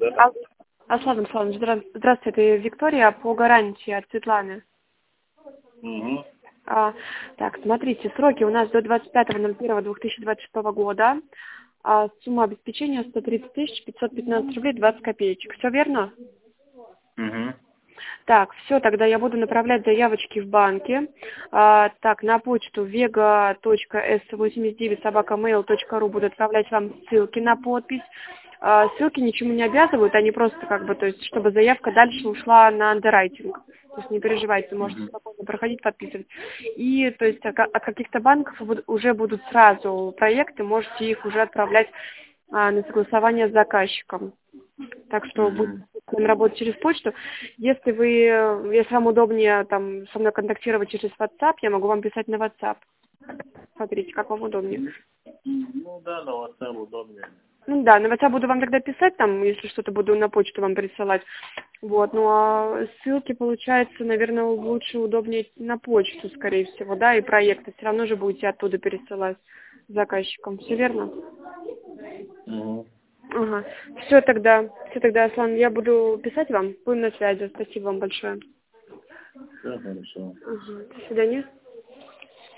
Да. Аслан Асланович, здравствуйте, это Виктория по гарантии от Светланы. Угу. Так, смотрите, сроки у нас до 25.01.2026 года. Сумма обеспечения 130 515 рублей 20 копеечек. Все верно? Угу. Так, все, тогда я буду направлять заявочки в банке. Так, на почту vega.s89@mail.ru буду отправлять вам ссылки на подпись. Ссылки ничему не обязывают, они просто то есть, чтобы заявка дальше ушла на андеррайтинг. То есть не переживайте, можете спокойно проходить, подписывать. И, то есть, от каких-то банков уже будут сразу проекты, можете их уже отправлять на согласование с заказчиком. Так что будем работать через почту. Если вам удобнее со мной контактировать через WhatsApp, я могу вам писать на WhatsApp. Смотрите, как вам удобнее. Ну да, на WhatsApp удобнее. Ну да, на WhatsApp буду вам тогда писать, если что-то буду на почту вам присылать. А ссылки, получается, наверное, лучше, удобнее на почту, скорее всего, да, и проекты все равно же будете оттуда пересылать заказчикам. Все верно? Угу. Ага. Все тогда, Аслан, я буду писать вам. Будем на связи. Спасибо вам большое. Все хорошо. Ага. До свидания.